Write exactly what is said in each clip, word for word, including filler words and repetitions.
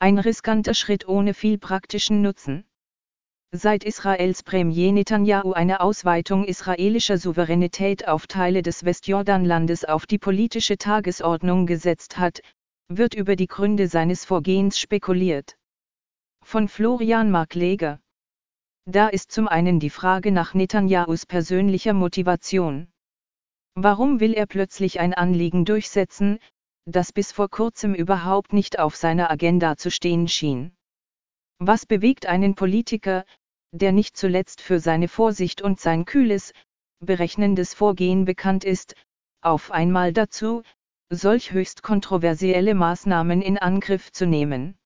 Ein riskanter Schritt ohne viel praktischen Nutzen. Seit Israels Premier Netanyahu eine Ausweitung israelischer Souveränität auf Teile des Westjordanlandes auf die politische Tagesordnung gesetzt hat, wird über die Gründe seines Vorgehens spekuliert. Von Florian Markleger. Da ist zum einen die Frage nach Netanyahus persönlicher Motivation. Warum will er plötzlich ein Anliegen durchsetzen, das bis vor kurzem überhaupt nicht auf seiner Agenda zu stehen schien? Was bewegt einen Politiker, der nicht zuletzt für seine Vorsicht und sein kühles, berechnendes Vorgehen bekannt ist, auf einmal dazu, solch höchst kontroversielle Maßnahmen in Angriff zu nehmen?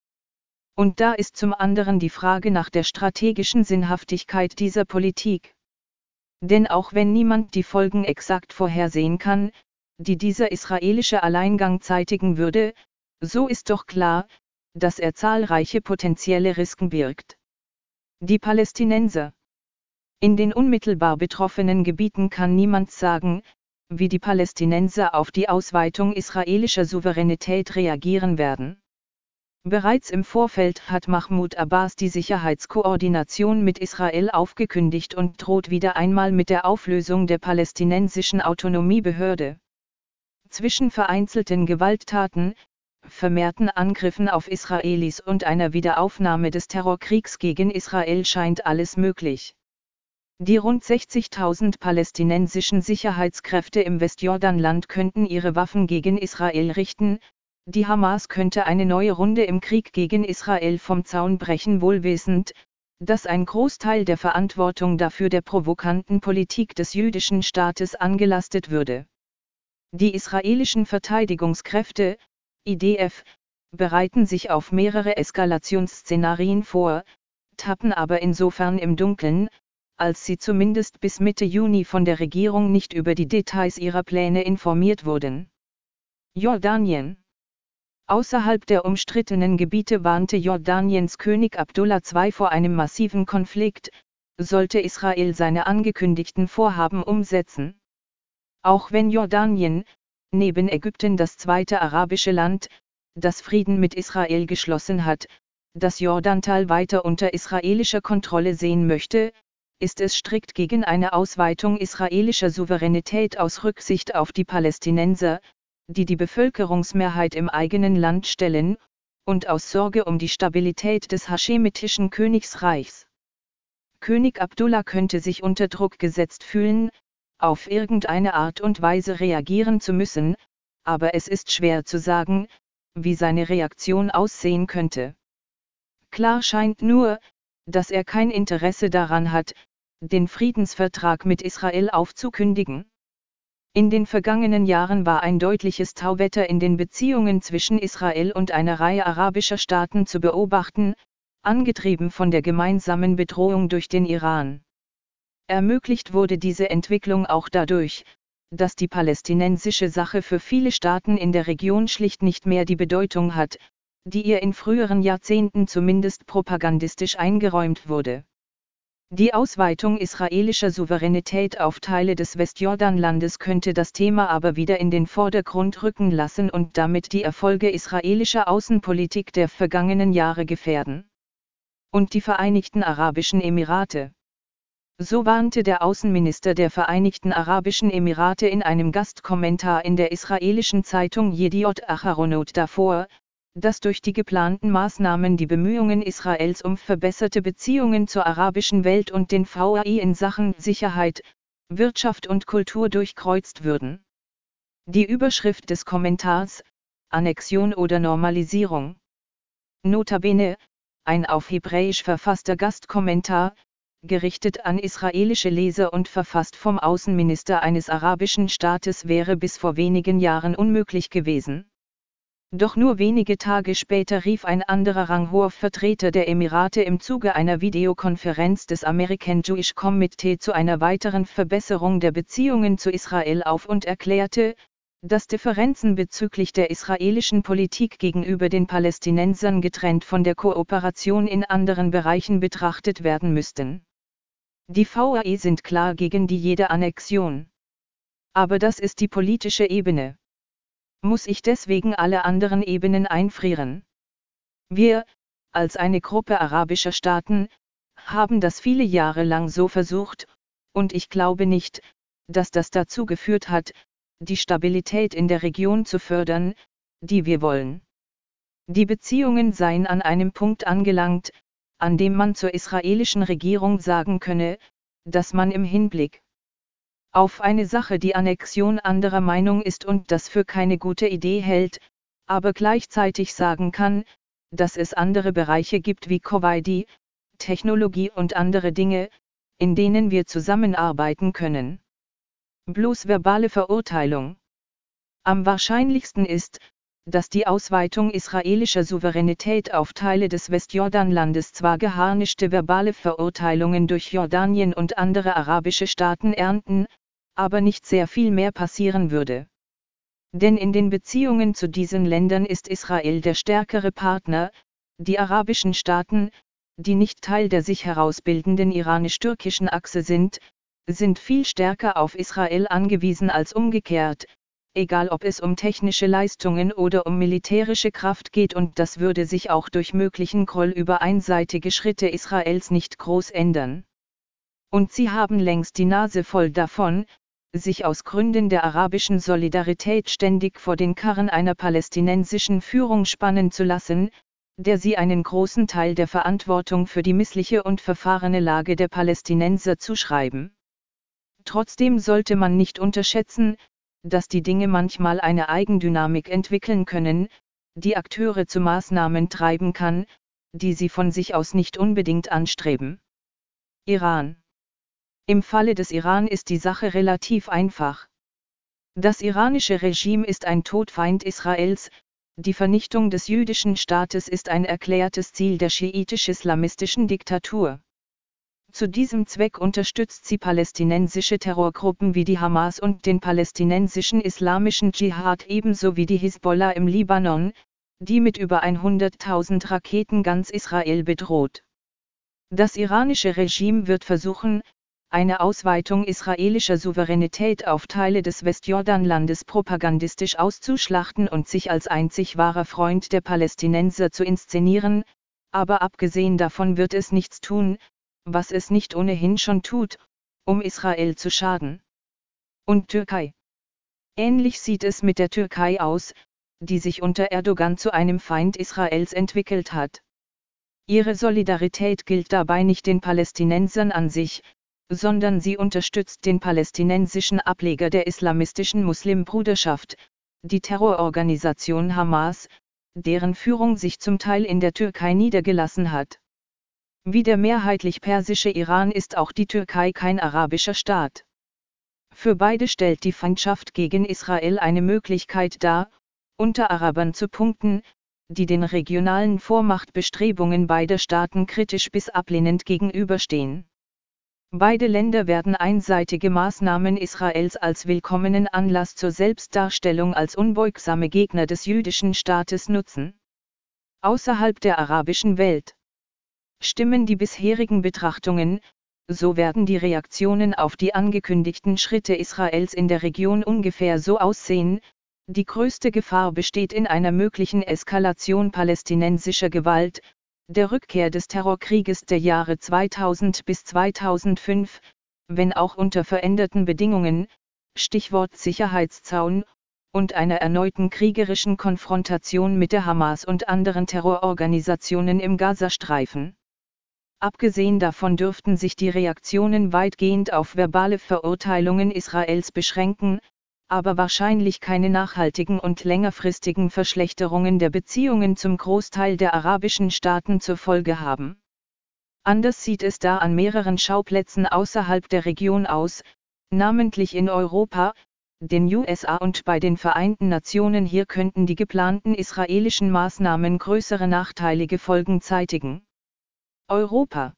Und da ist zum anderen die Frage nach der strategischen Sinnhaftigkeit dieser Politik. Denn auch wenn niemand die Folgen exakt vorhersehen kann, die dieser israelische Alleingang zeitigen würde, so ist doch klar, dass er zahlreiche potenzielle Risiken birgt. Die Palästinenser. In den unmittelbar betroffenen Gebieten kann niemand sagen, wie die Palästinenser auf die Ausweitung israelischer Souveränität reagieren werden. Bereits im Vorfeld hat Mahmoud Abbas die Sicherheitskoordination mit Israel aufgekündigt und droht wieder einmal mit der Auflösung der palästinensischen Autonomiebehörde. Zwischen vereinzelten Gewalttaten, vermehrten Angriffen auf Israelis und einer Wiederaufnahme des Terrorkriegs gegen Israel scheint alles möglich. Die rund sechzigtausend palästinensischen Sicherheitskräfte im Westjordanland könnten ihre Waffen gegen Israel richten, die Hamas könnte eine neue Runde im Krieg gegen Israel vom Zaun brechen, wohl wissend, dass ein Großteil der Verantwortung dafür der provokanten Politik des jüdischen Staates angelastet würde. Die israelischen Verteidigungskräfte, I D F, bereiten sich auf mehrere Eskalationsszenarien vor, tappen aber insofern im Dunkeln, als sie zumindest bis Mitte Juni von der Regierung nicht über die Details ihrer Pläne informiert wurden. Jordanien. Außerhalb der umstrittenen Gebiete warnte Jordaniens König Abdullah der Zweite vor einem massiven Konflikt, sollte Israel seine angekündigten Vorhaben umsetzen. Auch wenn Jordanien, neben Ägypten das zweite arabische Land, das Frieden mit Israel geschlossen hat, das Jordantal weiter unter israelischer Kontrolle sehen möchte, ist es strikt gegen eine Ausweitung israelischer Souveränität aus Rücksicht auf die Palästinenser, die die Bevölkerungsmehrheit im eigenen Land stellen, und aus Sorge um die Stabilität des haschemitischen Königsreichs. König Abdullah könnte sich unter Druck gesetzt fühlen, auf irgendeine Art und Weise reagieren zu müssen, aber es ist schwer zu sagen, wie seine Reaktion aussehen könnte. Klar scheint nur, dass er kein Interesse daran hat, den Friedensvertrag mit Israel aufzukündigen. In den vergangenen Jahren war ein deutliches Tauwetter in den Beziehungen zwischen Israel und einer Reihe arabischer Staaten zu beobachten, angetrieben von der gemeinsamen Bedrohung durch den Iran. Ermöglicht wurde diese Entwicklung auch dadurch, dass die palästinensische Sache für viele Staaten in der Region schlicht nicht mehr die Bedeutung hat, die ihr in früheren Jahrzehnten zumindest propagandistisch eingeräumt wurde. Die Ausweitung israelischer Souveränität auf Teile des Westjordanlandes könnte das Thema aber wieder in den Vordergrund rücken lassen und damit die Erfolge israelischer Außenpolitik der vergangenen Jahre gefährden. Und die Vereinigten Arabischen Emirate. So warnte der Außenminister der Vereinigten Arabischen Emirate in einem Gastkommentar in der israelischen Zeitung Yediot Acharonot davor, dass durch die geplanten Maßnahmen die Bemühungen Israels um verbesserte Beziehungen zur arabischen Welt und den V A I in Sachen Sicherheit, Wirtschaft und Kultur durchkreuzt würden. Die Überschrift des Kommentars: Annexion oder Normalisierung. Notabene, ein auf Hebräisch verfasster Gastkommentar, gerichtet an israelische Leser und verfasst vom Außenminister eines arabischen Staates, wäre bis vor wenigen Jahren unmöglich gewesen. Doch nur wenige Tage später rief ein anderer ranghoher Vertreter der Emirate im Zuge einer Videokonferenz des American Jewish Committee zu einer weiteren Verbesserung der Beziehungen zu Israel auf und erklärte, dass Differenzen bezüglich der israelischen Politik gegenüber den Palästinensern getrennt von der Kooperation in anderen Bereichen betrachtet werden müssten. Die V A I sind klar gegen die jede Annexion. Aber das ist die politische Ebene. Muss ich deswegen alle anderen Ebenen einfrieren? Wir, als eine Gruppe arabischer Staaten, haben das viele Jahre lang so versucht, und ich glaube nicht, dass das dazu geführt hat, die Stabilität in der Region zu fördern, die wir wollen. Die Beziehungen seien an einem Punkt angelangt, an dem man zur israelischen Regierung sagen könne, dass man im Hinblick auf eine Sache die Annexion anderer Meinung ist und das für keine gute Idee hält, aber gleichzeitig sagen kann, dass es andere Bereiche gibt wie Kuwaiti, Technologie und andere Dinge, in denen wir zusammenarbeiten können. Bloß verbale Verurteilung. Am wahrscheinlichsten ist, dass die Ausweitung israelischer Souveränität auf Teile des Westjordanlandes zwar geharnischte verbale Verurteilungen durch Jordanien und andere arabische Staaten ernten, aber nicht sehr viel mehr passieren würde. Denn in den Beziehungen zu diesen Ländern ist Israel der stärkere Partner, die arabischen Staaten, die nicht Teil der sich herausbildenden iranisch-türkischen Achse sind, sind viel stärker auf Israel angewiesen als umgekehrt, egal ob es um technische Leistungen oder um militärische Kraft geht, und das würde sich auch durch möglichen Groll über einseitige Schritte Israels nicht groß ändern. Und sie haben längst die Nase voll davon, sich aus Gründen der arabischen Solidarität ständig vor den Karren einer palästinensischen Führung spannen zu lassen, der sie einen großen Teil der Verantwortung für die missliche und verfahrene Lage der Palästinenser zuschreiben. Trotzdem sollte man nicht unterschätzen, dass die Dinge manchmal eine Eigendynamik entwickeln können, die Akteure zu Maßnahmen treiben kann, die sie von sich aus nicht unbedingt anstreben. Iran. Im Falle des Iran ist die Sache relativ einfach. Das iranische Regime ist ein Todfeind Israels, die Vernichtung des jüdischen Staates ist ein erklärtes Ziel der schiitisch-islamistischen Diktatur. Zu diesem Zweck unterstützt sie palästinensische Terrorgruppen wie die Hamas und den palästinensischen islamischen Dschihad ebenso wie die Hisbollah im Libanon, die mit über hunderttausend Raketen ganz Israel bedroht. Das iranische Regime wird versuchen, eine Ausweitung israelischer Souveränität auf Teile des Westjordanlandes propagandistisch auszuschlachten und sich als einzig wahrer Freund der Palästinenser zu inszenieren, aber abgesehen davon wird es nichts tun, was es nicht ohnehin schon tut, um Israel zu schaden. Und Türkei. Ähnlich sieht es mit der Türkei aus, die sich unter Erdogan zu einem Feind Israels entwickelt hat. Ihre Solidarität gilt dabei nicht den Palästinensern an sich, sondern sie unterstützt den palästinensischen Ableger der islamistischen Muslimbruderschaft, die Terrororganisation Hamas, deren Führung sich zum Teil in der Türkei niedergelassen hat. Wie der mehrheitlich persische Iran ist auch die Türkei kein arabischer Staat. Für beide stellt die Feindschaft gegen Israel eine Möglichkeit dar, unter Arabern zu punkten, die den regionalen Vormachtbestrebungen beider Staaten kritisch bis ablehnend gegenüberstehen. Beide Länder werden einseitige Maßnahmen Israels als willkommenen Anlass zur Selbstdarstellung als unbeugsame Gegner des jüdischen Staates nutzen. Außerhalb der arabischen Welt. Stimmen die bisherigen Betrachtungen, so werden die Reaktionen auf die angekündigten Schritte Israels in der Region ungefähr so aussehen: Die größte Gefahr besteht in einer möglichen Eskalation palästinensischer Gewalt, der Rückkehr des Terrorkrieges der Jahre zweitausend bis zweitausendfünf, wenn auch unter veränderten Bedingungen, Stichwort Sicherheitszaun, und einer erneuten kriegerischen Konfrontation mit der Hamas und anderen Terrororganisationen im Gazastreifen. Abgesehen davon dürften sich die Reaktionen weitgehend auf verbale Verurteilungen Israels beschränken, aber wahrscheinlich keine nachhaltigen und längerfristigen Verschlechterungen der Beziehungen zum Großteil der arabischen Staaten zur Folge haben. Anders sieht es da an mehreren Schauplätzen außerhalb der Region aus, namentlich in Europa, den U S A und bei den Vereinten Nationen. Hier könnten die geplanten israelischen Maßnahmen größere nachteilige Folgen zeitigen. Europa.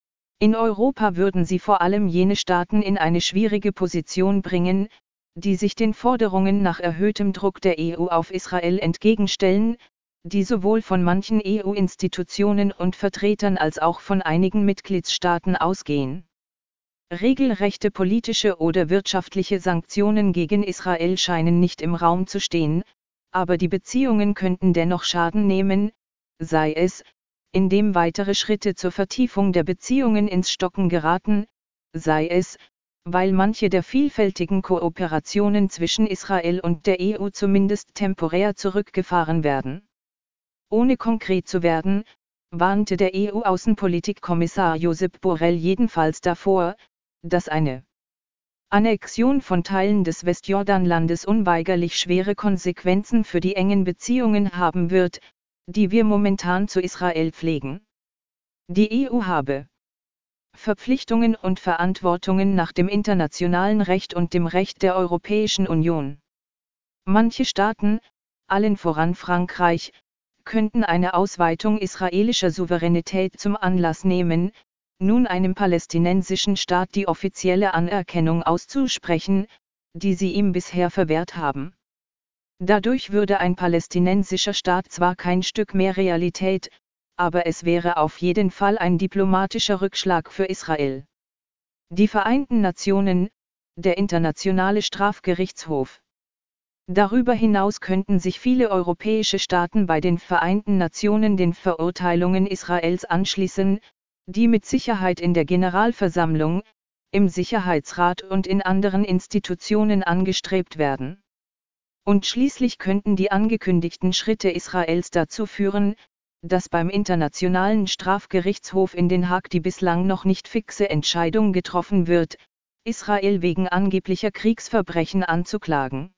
In Europa würden sie vor allem jene Staaten in eine schwierige Position bringen, die sich den Forderungen nach erhöhtem Druck der E U auf Israel entgegenstellen, die sowohl von manchen E U-Institutionen und Vertretern als auch von einigen Mitgliedstaaten ausgehen. Regelrechte politische oder wirtschaftliche Sanktionen gegen Israel scheinen nicht im Raum zu stehen, aber die Beziehungen könnten dennoch Schaden nehmen, sei es, indem weitere Schritte zur Vertiefung der Beziehungen ins Stocken geraten, sei es, weil manche der vielfältigen Kooperationen zwischen Israel und der E U zumindest temporär zurückgefahren werden. Ohne konkret zu werden, warnte der E U-Außenpolitikkommissar Josep Borrell jedenfalls davor, dass eine Annexion von Teilen des Westjordanlandes unweigerlich schwere Konsequenzen für die engen Beziehungen haben wird, die wir momentan zu Israel pflegen. Die E U habe Verpflichtungen und Verantwortungen nach dem internationalen Recht und dem Recht der Europäischen Union. Manche Staaten, allen voran Frankreich, könnten eine Ausweitung israelischer Souveränität zum Anlass nehmen, nun einem palästinensischen Staat die offizielle Anerkennung auszusprechen, die sie ihm bisher verwehrt haben. Dadurch würde ein palästinensischer Staat zwar kein Stück mehr Realität, aber es wäre auf jeden Fall ein diplomatischer Rückschlag für Israel. Die Vereinten Nationen, der Internationale Strafgerichtshof. Darüber hinaus könnten sich viele europäische Staaten bei den Vereinten Nationen den Verurteilungen Israels anschließen, die mit Sicherheit in der Generalversammlung, im Sicherheitsrat und in anderen Institutionen angestrebt werden. Und schließlich könnten die angekündigten Schritte Israels dazu führen, dass beim Internationalen Strafgerichtshof in Den Haag die bislang noch nicht fixe Entscheidung getroffen wird, Israel wegen angeblicher Kriegsverbrechen anzuklagen.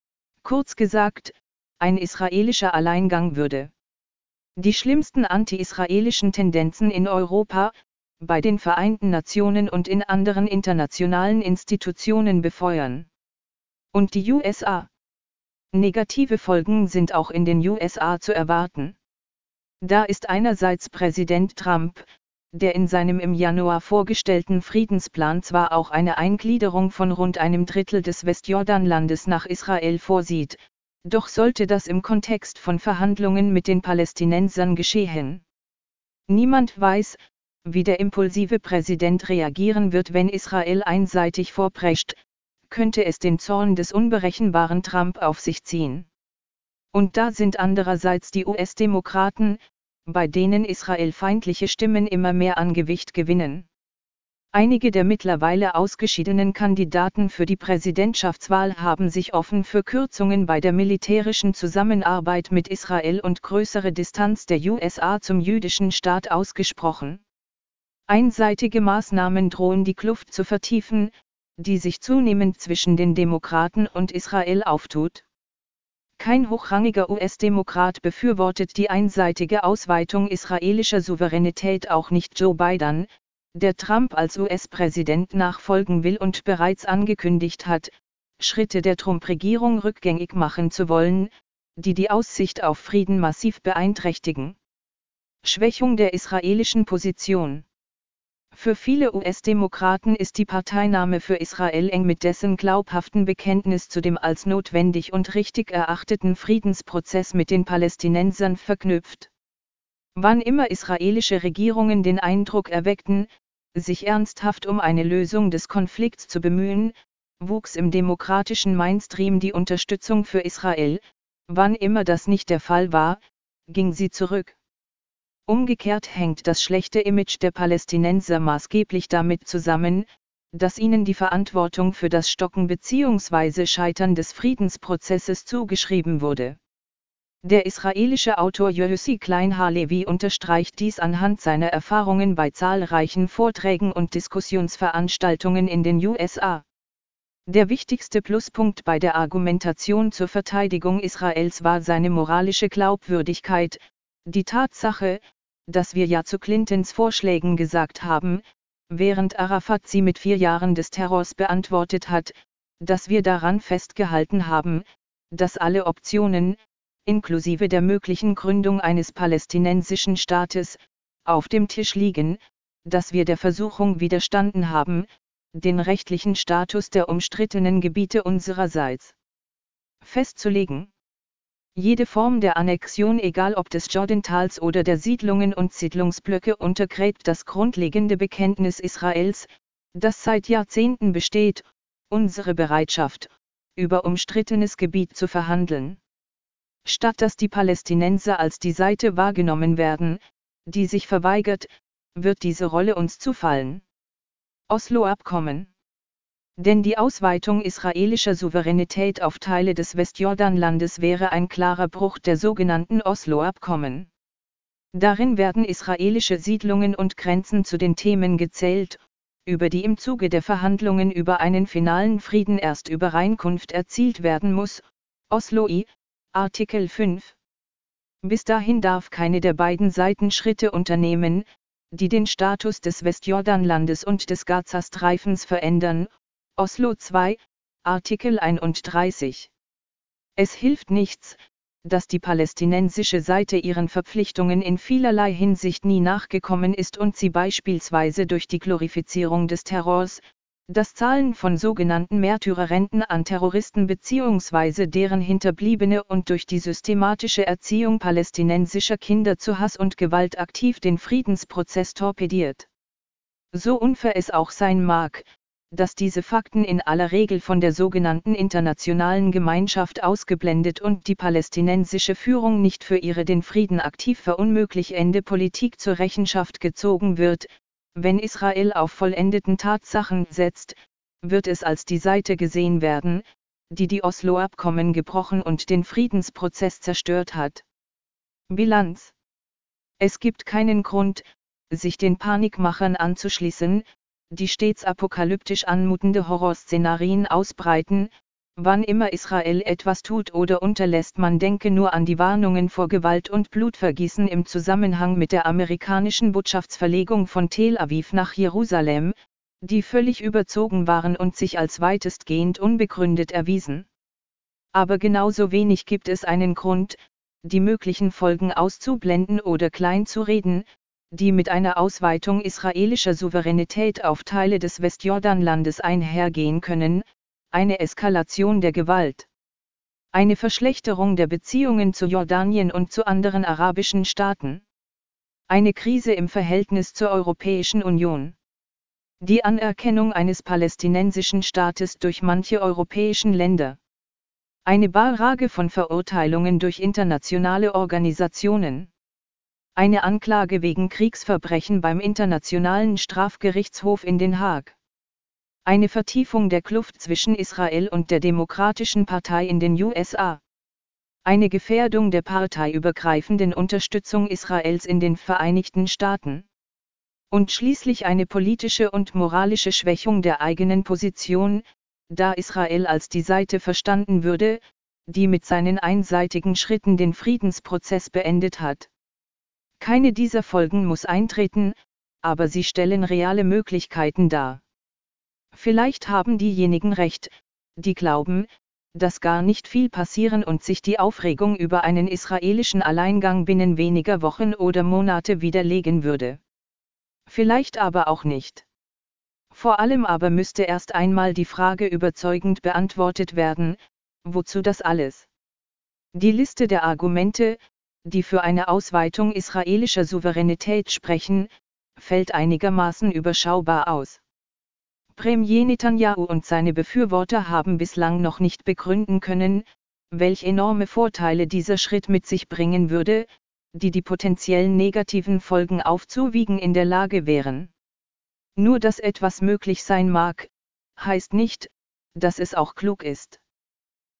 Kurz gesagt, ein israelischer Alleingang würde die schlimmsten anti-israelischen Tendenzen in Europa, bei den Vereinten Nationen und in anderen internationalen Institutionen befeuern. Und die U S A? Negative Folgen sind auch in den U S A zu erwarten. Da ist einerseits Präsident Trump, der in seinem im Januar vorgestellten Friedensplan zwar auch eine Eingliederung von rund einem Drittel des Westjordanlandes nach Israel vorsieht, doch sollte das im Kontext von Verhandlungen mit den Palästinensern geschehen. Niemand weiß, wie der impulsive Präsident reagieren wird, wenn Israel einseitig vorprescht, könnte es den Zorn des unberechenbaren Trump auf sich ziehen. Und da sind andererseits die U S-Demokraten, bei denen israelfeindliche Stimmen immer mehr an Gewicht gewinnen. Einige der mittlerweile ausgeschiedenen Kandidaten für die Präsidentschaftswahl haben sich offen für Kürzungen bei der militärischen Zusammenarbeit mit Israel und größere Distanz der U S A zum jüdischen Staat ausgesprochen. Einseitige Maßnahmen drohen die Kluft zu vertiefen, die sich zunehmend zwischen den Demokraten und Israel auftut. Kein hochrangiger U S-Demokrat befürwortet die einseitige Ausweitung israelischer Souveränität, auch nicht Joe Biden, der Trump als U S-Präsident nachfolgen will und bereits angekündigt hat, Schritte der Trump-Regierung rückgängig machen zu wollen, die die Aussicht auf Frieden massiv beeinträchtigen. Schwächung der israelischen Position. Für viele U S-Demokraten ist die Parteinahme für Israel eng mit dessen glaubhaften Bekenntnis zu dem als notwendig und richtig erachteten Friedensprozess mit den Palästinensern verknüpft. Wann immer israelische Regierungen den Eindruck erweckten, sich ernsthaft um eine Lösung des Konflikts zu bemühen, wuchs im demokratischen Mainstream die Unterstützung für Israel, wann immer das nicht der Fall war, ging sie zurück. Umgekehrt hängt das schlechte Image der Palästinenser maßgeblich damit zusammen, dass ihnen die Verantwortung für das Stocken bzw. Scheitern des Friedensprozesses zugeschrieben wurde. Der israelische Autor Yossi Klein Halevi unterstreicht dies anhand seiner Erfahrungen bei zahlreichen Vorträgen und Diskussionsveranstaltungen in den U S A. Der wichtigste Pluspunkt bei der Argumentation zur Verteidigung Israels war seine moralische Glaubwürdigkeit, die Tatsache, dass wir ja zu Clintons Vorschlägen gesagt haben, während Arafat sie mit vier Jahren des Terrors beantwortet hat, dass wir daran festgehalten haben, dass alle Optionen, inklusive der möglichen Gründung eines palästinensischen Staates, auf dem Tisch liegen, dass wir der Versuchung widerstanden haben, den rechtlichen Status der umstrittenen Gebiete unsererseits festzulegen. Jede Form der Annexion, egal ob des Jordantals oder der Siedlungen und Siedlungsblöcke, untergräbt das grundlegende Bekenntnis Israels, das seit Jahrzehnten besteht, unsere Bereitschaft, über umstrittenes Gebiet zu verhandeln. Statt dass die Palästinenser als die Seite wahrgenommen werden, die sich verweigert, wird diese Rolle uns zufallen. Oslo-Abkommen. Denn die Ausweitung israelischer Souveränität auf Teile des Westjordanlandes wäre ein klarer Bruch der sogenannten Oslo-Abkommen. Darin werden israelische Siedlungen und Grenzen zu den Themen gezählt, über die im Zuge der Verhandlungen über einen finalen Frieden erst Übereinkunft erzielt werden muss, Oslo I, Artikel fünf. Bis dahin darf keine der beiden Seiten Schritte unternehmen, die den Status des Westjordanlandes und des Gazastreifens verändern, Oslo zwei, Artikel einunddreißig. Es hilft nichts, dass die palästinensische Seite ihren Verpflichtungen in vielerlei Hinsicht nie nachgekommen ist und sie beispielsweise durch die Glorifizierung des Terrors, das Zahlen von sogenannten Märtyrerrenten an Terroristen bzw. deren Hinterbliebene und durch die systematische Erziehung palästinensischer Kinder zu Hass und Gewalt aktiv den Friedensprozess torpediert. So unfair es auch sein mag, dass diese Fakten in aller Regel von der sogenannten internationalen Gemeinschaft ausgeblendet und die palästinensische Führung nicht für ihre den Frieden aktiv verunmöglichende Politik zur Rechenschaft gezogen wird, wenn Israel auf vollendeten Tatsachen setzt, wird es als die Seite gesehen werden, die die Oslo-Abkommen gebrochen und den Friedensprozess zerstört hat. Bilanz. Es gibt keinen Grund, sich den Panikmachern anzuschließen, die stets apokalyptisch anmutende Horrorszenarien ausbreiten, wann immer Israel etwas tut oder unterlässt. Man denke nur an die Warnungen vor Gewalt und Blutvergießen im Zusammenhang mit der amerikanischen Botschaftsverlegung von Tel Aviv nach Jerusalem, die völlig überzogen waren und sich als weitestgehend unbegründet erwiesen. Aber genauso wenig gibt es einen Grund, die möglichen Folgen auszublenden oder kleinzureden, die mit einer Ausweitung israelischer Souveränität auf Teile des Westjordanlandes einhergehen können, eine Eskalation der Gewalt, eine Verschlechterung der Beziehungen zu Jordanien und zu anderen arabischen Staaten, eine Krise im Verhältnis zur Europäischen Union, die Anerkennung eines palästinensischen Staates durch manche europäischen Länder, eine Barrage von Verurteilungen durch internationale Organisationen, eine Anklage wegen Kriegsverbrechen beim Internationalen Strafgerichtshof in Den Haag, eine Vertiefung der Kluft zwischen Israel und der Demokratischen Partei in den U S A, eine Gefährdung der parteiübergreifenden Unterstützung Israels in den Vereinigten Staaten und schließlich eine politische und moralische Schwächung der eigenen Position, da Israel als die Seite verstanden würde, die mit seinen einseitigen Schritten den Friedensprozess beendet hat. Keine dieser Folgen muss eintreten, aber sie stellen reale Möglichkeiten dar. Vielleicht haben diejenigen recht, die glauben, dass gar nicht viel passieren und sich die Aufregung über einen israelischen Alleingang binnen weniger Wochen oder Monate widerlegen würde. Vielleicht aber auch nicht. Vor allem aber müsste erst einmal die Frage überzeugend beantwortet werden, wozu das alles? Die Liste der Argumente, die für eine Ausweitung israelischer Souveränität sprechen, fällt einigermaßen überschaubar aus. Premier Netanyahu und seine Befürworter haben bislang noch nicht begründen können, welch enorme Vorteile dieser Schritt mit sich bringen würde, die die potenziellen negativen Folgen aufzuwiegen in der Lage wären. Nur dass etwas möglich sein mag, heißt nicht, dass es auch klug ist.